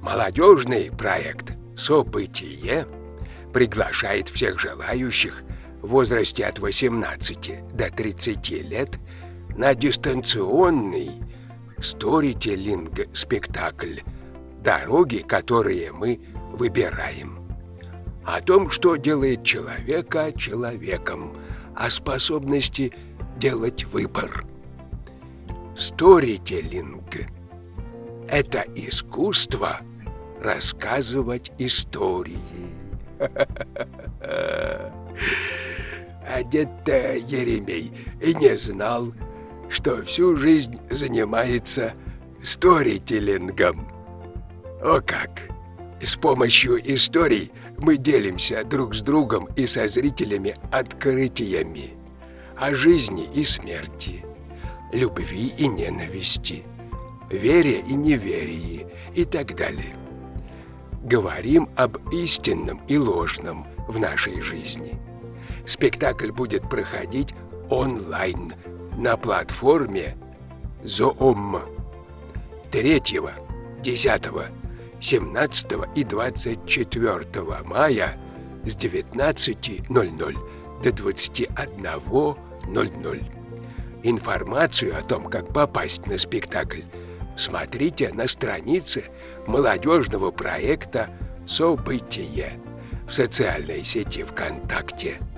Молодежный проект «Событие» приглашает всех желающих в возрасте от 18 до 30 лет на дистанционный сторителлинг-спектакль «Дороги, которые мы выбираем». О том, что делает человека человеком, о способности делать выбор. Сторителлинг – это искусство рассказывать истории. А дед-то Еремей и не знал, что всю жизнь занимается сторителлингом. О как! С помощью историй мы делимся друг с другом и со зрителями открытиями о жизни и смерти, любви и ненависти, вере и неверии и так далее. Говорим об истинном и ложном в нашей жизни. Спектакль будет проходить онлайн на платформе Zoom 3, 10, 17 и 24 мая с 19:00 до 21:00. Информацию о том, как попасть на спектакль, смотрите на странице молодежного проекта «Событие» в социальной сети ВКонтакте.